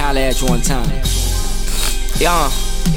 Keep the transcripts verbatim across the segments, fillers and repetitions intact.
holler at you one time. Yeah.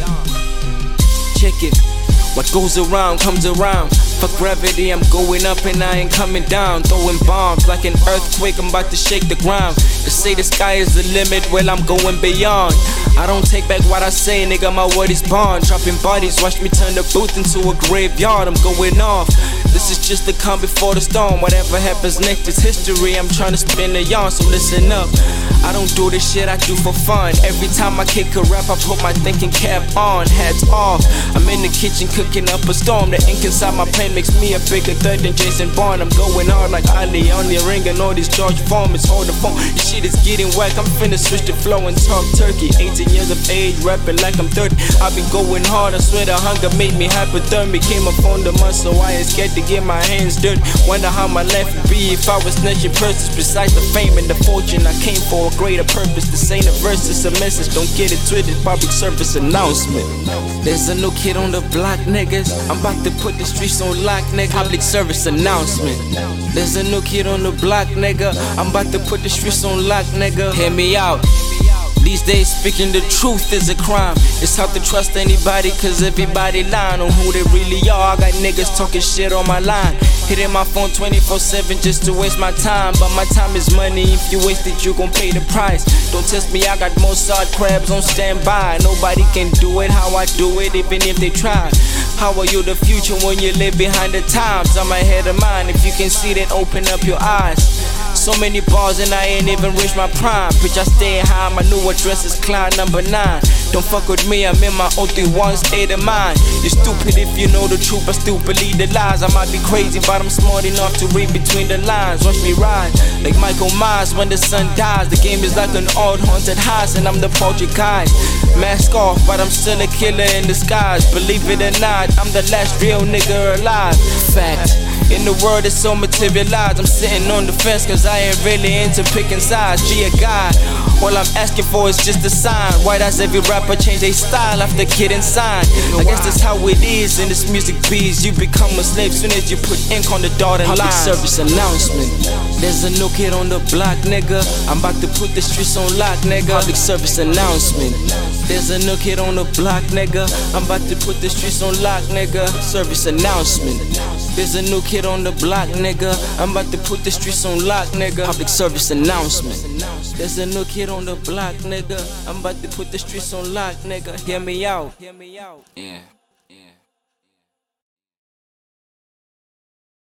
Check it. What goes around comes around. Fuck gravity, I'm going up and I ain't coming down. Throwing bombs like an earthquake, I'm about to shake the ground. They say the sky is the limit, well I'm going beyond. I don't take back what I say, nigga, my word is bond. Dropping bodies, watch me turn the booth into a graveyard. I'm going off. This is just the calm before the storm. Whatever happens next is history. I'm trying to spin the yarn, so listen up. I don't do this shit I do for fun. Every time I kick a rap, I put my thinking cap on. Hats off. I'm in the kitchen cooking up a storm. The ink inside my pen makes me a bigger threat than Jason Bourne. I'm going hard like Ali on the ring and all these George Foreman's hold the phone. This shit is getting whack. I'm finna switch the flow and talk turkey. eighteen years of age, rapping like I'm thirty. I've been going hard. I swear the hunger made me hypothermic. Came up on the month, so I ain't scared to get my hands dirty. Wonder how my life would be if I was snatching purses. Besides the fame and the fortune, I came for a greater purpose. This ain't a verse, it's a message. Don't get it twisted. Public service announcement. There's a new kid on the block, niggas. I'm about to put the streets on lock, nigga. Public service announcement. There's a new kid on the block, nigga. I'm about to put the streets on lock, nigga. Hear me out. These days speaking the truth is a crime. It's hard to trust anybody cause everybody lying on who they really are. I got niggas talking shit on my line, hitting my phone twenty-four seven just to waste my time. But my time is money, if you waste it you gon' pay the price. Don't test me, I got Mossad crabs on standby. Nobody can do it how I do it even if they try. How are you the future when you live behind the times? I'm ahead of mine, if you can see then open up your eyes. So many bars and I ain't even reached my prime. Bitch, I stay high, my new address is Klein number nine. Don't fuck with me, I'm in my O three one state of mind. You're stupid if you know the truth, but still believe the lies. I might be crazy, but I'm smart enough to read between the lines. Watch me ride, like Michael Myers when the sun dies. The game is like an old haunted house and I'm the poltergeist. Mask off, but I'm still a killer in disguise. Believe it or not, I'm the last real nigga alive. Fact. In the world it's so materialized. I'm sitting on the fence cause I ain't really into picking sides. G a guy, all I'm asking for is just a sign. Why does every rapper change their style after getting signed? I guess that's how it is in this music biz. You become a slave soon as you put ink on the dotted line. Public service announcement. There's a new kid on the block, nigga. I'm about to put the streets on lock, nigga. Public service announcement. There's a new kid on the block, nigga. I'm about to put the streets on lock, nigga. Service announcement. There's a new kid on the block, nigga. I'm about to put the streets on lock, nigga. Public service announcement. There's a new kid on the block, nigga. I'm about to put the streets on lock, nigga. Hear me out. Yeah, yeah.